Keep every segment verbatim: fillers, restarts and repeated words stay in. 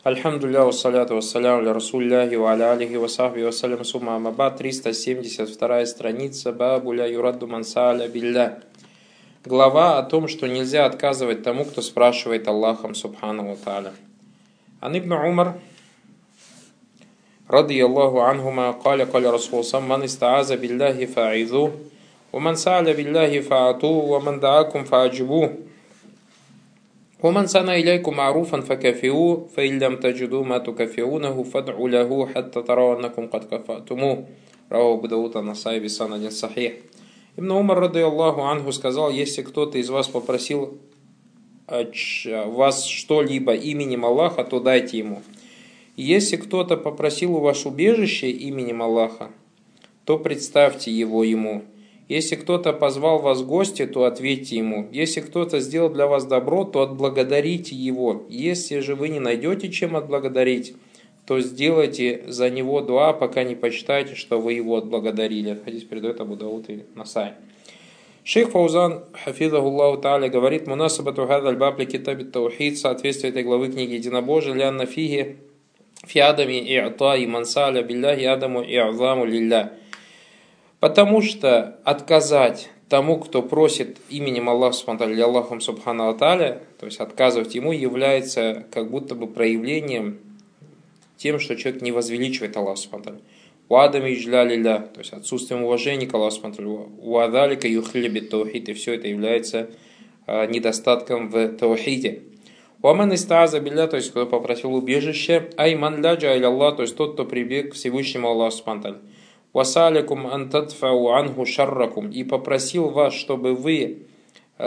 Альхамдулилля, вассаляту вассаляму ля расулляхи ва аля алихи ва сахби вассалям сумма амаба. Триста семьдесят вторая страница. Бабу ля юрадду ман сааля билля. Глава о том, что нельзя отказывать тому, кто спрашивает Аллахом субхану ва тааля. Ан ибн Умар радияллаху анхума каля каля расул сам ман истааза билляхи фа'идhu ва ман сааля билляхи фа'ату ва ман даакум фа'аджибу ومن سنى إليكم معروفا فكافئوه فإن لم تجدوا ما تكافئونه فادعوا له حتى تروا أنكم قد كفأتموه. رواه Абу Дауд ан-Насаи бисанадин сахих. Ибн Умар радийаллаху анху сказал: если кто-то из вас попросил вас что-либо именем Аллаха, то дайте ему. Если кто-то попросил у вас убежище именем Аллаха, то представьте его ему. Если кто-то позвал вас в гости, то ответьте ему. Если кто-то сделал для вас добро, то отблагодарите его. Если же вы не найдете, чем отблагодарить, то сделайте за него дуа, пока не посчитаете, что вы его отблагодарили. Хадис передает Абу Дауд и Насаи. Шейх Фаузан, хафизахуллаху тааля, говорит: «Мунасабату хадаль баб ли китаби таухид», соответствие этой главы книги Единобожия, «Лянна фиги фи адами и'та и мансаля билляхи адаму и'заму лилля». Потому что отказать тому, кто просит именем Аллаха субхану или Аллахом субхану тааля, то есть отказывать ему, является как будто бы проявлением тем, что человек не возвеличивает Аллаха субхану тааля. Уадами иджлялилля, то есть отсутствием уважения к Аллаху субхану тааля. Уадалика юхлиби таухид, и все это является недостатком в таухиде. Уаман истааза билля, то есть кто попросил убежище, айман ляджа иля Аллах, то есть тот, кто прибег к Всевышнему Аллаху субхану тааля. Васаликум антатфау анху шарракум, и попросил вас, чтобы вы э,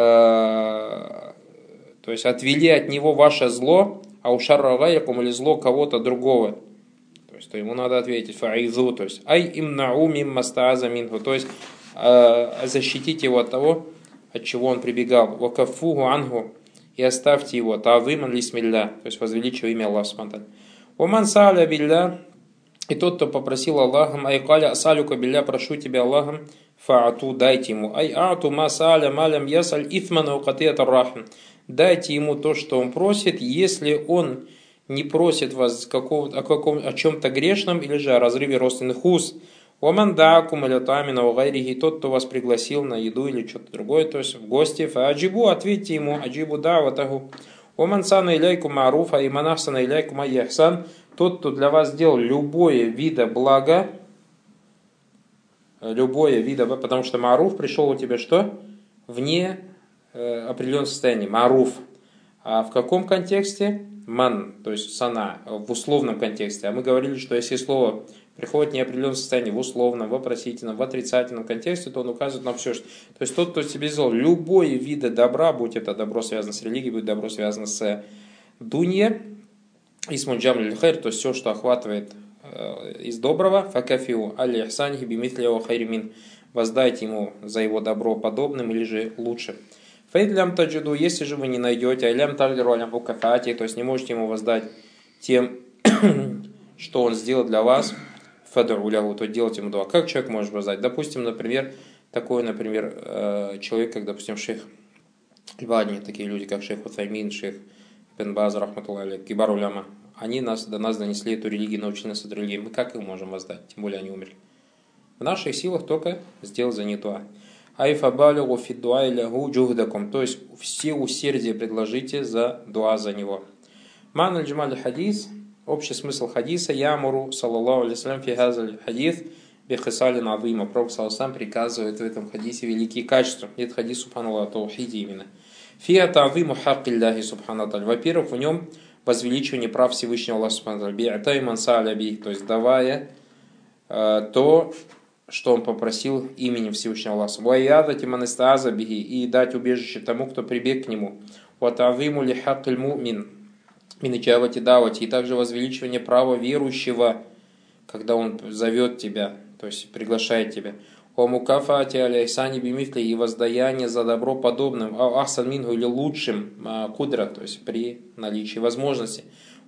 то есть отвели от него ваше зло, а у шаррагайкум, или зло кого-то другого, то есть то ему надо ответить фа'идhu, то есть ай имнау мимма стааза минху, то есть э, защитите его от того, от чего он прибегал, вакафугу анху, и оставьте его, та'зиман лисмилля, то есть возвеличивая имя Аллаха субхану ва тааля. Уман сааля билля, и тот, кто попросил Аллахом, ай каля асалюка билля, прошу тебя Аллахом, фаату, дайте ему, ай ату ма сааля малям ясаль ифмана укатият аррахм, дайте ему то, что он просит, если он не просит вас какого, о, каком, о чем-то грешном или же о разрыве родственных уз. Оман даакум или тамина угайрихи, тот, кто вас пригласил на еду или что-то другое, то есть в гости, фааджибу, ответьте ему, аджибу даватаху. Оман сана иляйку маруфа и манахсана иляйку майяхсан, тот, кто для вас сделал любое вида блага, любое вида, потому что маруф пришел у тебя что? Вне э, определенного состояния, маруф. А в каком контексте? Ман, то есть сана, в условном контексте. А мы говорили, что если слово приходит в неопределенном состоянии, в условном, в вопросительном, в отрицательном контексте, то он указывает на все, что... То есть тот, кто тебе сделал любое вида добра, будь это добро связано с религией, будь добро связано с дунья, исмун джамль хайр, то есть все, что охватывает э, из доброго, факафиу аль ихсанихи бимитляу хайримин, воздайте ему за его добро подобным или же лучше. Фейдлям таджиду, если же вы не найдете, алям тагдиру алям укафати, то есть не можете ему воздать тем, что он сделал для вас, фадру лягу, то делать ему дуа. Как человек может воздать? Допустим, например, такой, например, человек, как, допустим, шейх Альбани, такие люди, как шейх Утаймин, шейх Бен Баз, рахматуллахи, кибар уляма, они нас, до нас донесли эту религию, научили нас эту религию. Мы как их можем воздать? Тем более они умерли. В наших силах только сделать за них дуа. Айфабалюгу фидуа илягу джухдакум, то есть все усердия предложите за дуа за него. Ман аль-джамаль хадис, общий смысл хадиса, ямуру, саллаллаху алейхи вассалям, фи хазаль хадис, бихисалин азима. Пророк саллаллаху приказывает в этом хадисе великие качества. Это хадис субханаллах таухиди именно. Фи атазиму хаккиллахи субхану тааля. Во-первых, в нем возвеличивание прав Всевышнего Аллаха субхану тааля. Би'атай ман сааля би, то есть давая э, то, что он попросил именем Всевышнего Аллаха. Ваядати ман истааза бихи, и дать убежище тому, кто прибег к нему. Ватазиму ли хаккиль му'мин мин иджабати давати, и также возвеличивание права верующего, когда он зовет тебя, то есть приглашает тебя. Мукафати аляйсани бимифли, и воздаяние за добро подобным, ахсан мингу, или лучшим, кудра, то есть при наличии возможности.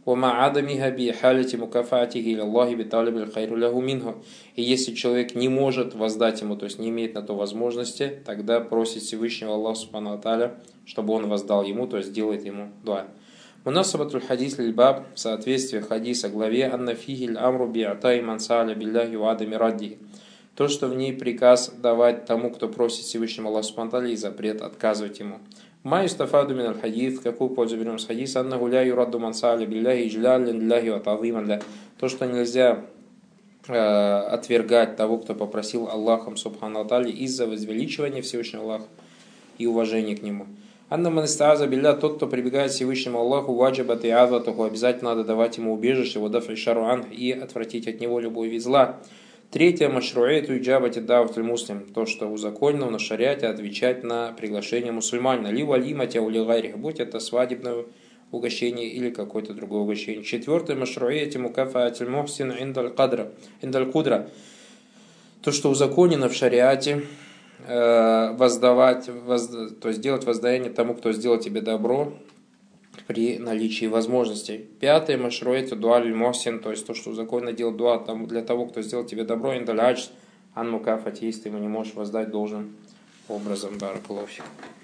И если человек не может воздать ему, то есть не имеет на то возможности, тогда просит Всевышнего Аллаха субхану ва тааля, чтобы он воздал ему, то есть делает ему дуа. Мунасабатуль хадис лильбаб, в соответствии хадиса главе, анна фихиль амру биатай мансаля билляхи ва адами радди. То, что в ней приказ давать тому, кто просит Всевышнего Аллаха субхану ва тааля, и запрет отказывать ему. Ма юстафаду мин аль-хадис, какую пользу берем с хадиса, анна гуля юрадду мансаля билляхи иджляллян лилляхи ва тазиман ля. То, что нельзя э, отвергать того, кто попросил Аллахом субхану ва тааля из-за возвеличивания Всевышнего Аллаха и уважения к нему. Анна манистааза билля, тот, кто прибегает к Всевышнему Аллаху, ваджибат и азватуху, обязательно надо давать ему убежище, водаф шаруан, и отвратить от него любой вид зла. Третье, машруэту иджабати даутуль муслим, то, что узаконено на шариате отвечать на приглашение мусульманина, ли валимати аулигайрих, будь это свадебное угощение или какое-то другое угощение. Четвертое, машруэти мукафаатиль мухсин индаль кадра, индаль кудра, то, что узаконено в шариате, воздавать, воз, то есть делать воздаяние тому, кто сделал тебе добро при наличии возможностей. Пятое, машруэт дуаль мохсин, то есть то, что законно делать дуа для того, кто сделал тебе добро, индаль адж ан мукаф, атеист, ты ему не можешь воздать должным образом. Баракаллаху фик.